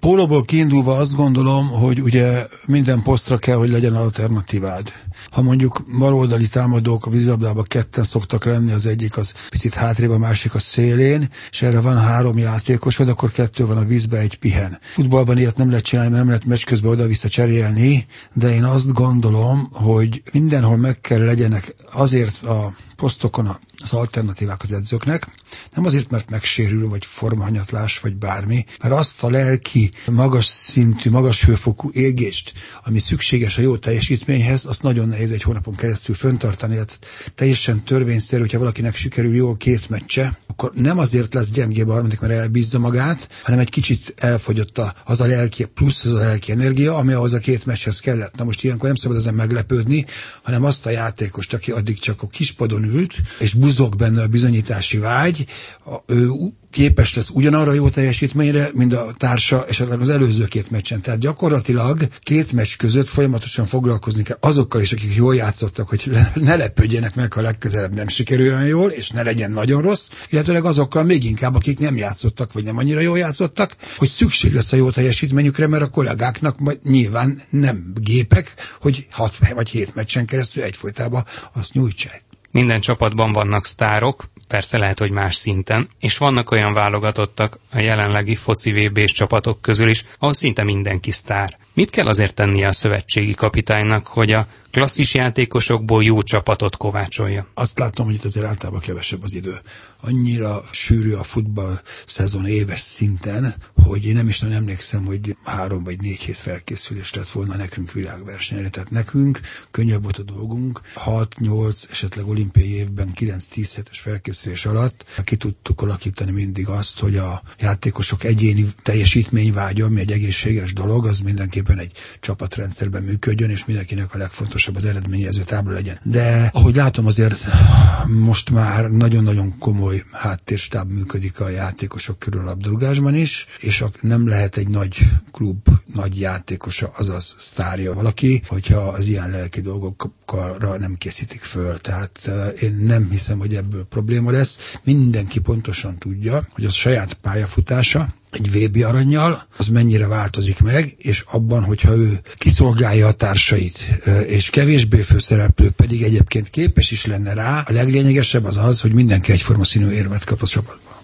pólóból kiindulva azt gondolom, hogy ugye minden posztra kell, hogy legyen alternatívád. Ha mondjuk baloldali támadók a vízilabdában ketten szoktak lenni, az egyik az picit hátrébb, a másik a szélén, és erre van 3 játékosod, akkor 2 van a vízbe, egy pihen. Futballban ilyet nem lehet csinálni, nem lehet meccs közben oda-vissza cserélni, de én azt gondolom, hogy mindenhol meg kell legyenek azért a posztokon az alternatívák az edzőknek, nem azért, mert megsérül, vagy formahanyatlás, vagy bármi, mert azt a lelki, magas szintű, magas hőfokú égést, ami szükséges a jó teljesítményhez, azt nagyon nehéz egy hónapon keresztül föntartani. Hát teljesen törvényszerű, hogyha valakinek sikerül jól 2 meccse, akkor nem azért lesz gyengébb a harmadik, mert elbízza magát, hanem egy kicsit elfogyott az a lelki, plusz az a lelki energia, ami ahhoz a 2 meccshez kellett. Na most ilyenkor nem szabad ezen meglepődni, hanem azt a játékost, aki addig csak a kispadon ült, és buzog benne a bizonyítási vágy, ő képes lesz ugyanarra jó teljesítményre, mint a társa esetleg az előző 2 meccsen. Tehát gyakorlatilag 2 meccs között folyamatosan foglalkozni kell azokkal is, akik jól játszottak, hogy ne lepődjenek meg, ha legközelebb nem sikerüljön jól, és ne legyen nagyon rossz, illetőleg azokkal még inkább, akik nem játszottak, vagy nem annyira jól játszottak, hogy szükség lesz a jó teljesítményükre, mert a kollégáknak majd nyilván nem gépek, hogy 6 vagy 7 meccsen keresztül egyfolytában azt nyújtsák. Minden csapatban vannak sztárok, persze lehet, hogy más szinten, és vannak olyan válogatottak a jelenlegi foci VB-s csapatok közül is, ahol szinte mindenki sztár. Mit kell azért tennie a szövetségi kapitánynak, hogy a klasszis játékosokból jó csapatot kovácsolja? Azt látom, hogy itt azért általában kevesebb az idő. Annyira sűrű a futball szezon éves szinten, hogy én nem is nagyon emlékszem, hogy 3 vagy 4 hét felkészülés lett volna nekünk világversenyre. Tehát nekünk könnyebb volt a dolgunk. 6-8, esetleg olimpiai évben 9-10 hetes felkészülés alatt ki tudtuk alakítani mindig azt, hogy a játékosok egyéni teljesítményvágya, ami egy egészséges dolog, az mindenképpen egy csapatrendszerben működjön, és mindenkinek a legfontosabb az eredményező tábla legyen. De ahogy látom, azért most már nagyon-nagyon komoly háttérstáb működik a játékosok körül a labdarúgásban is, és nem lehet egy nagy klub, nagy játékosa, azaz sztárja valaki, hogyha az ilyen lelki dolgokra nem készítik föl. Tehát én nem hiszem, hogy ebből probléma lesz. Mindenki pontosan tudja, hogy az saját pályafutása egy VB arannyal, az mennyire változik meg, és abban, hogyha ő kiszolgálja a társait, és kevésbé főszereplő pedig egyébként képes is lenne rá, a leglényegesebb az az, hogy mindenki egyforma színű érmet kap a csapatban.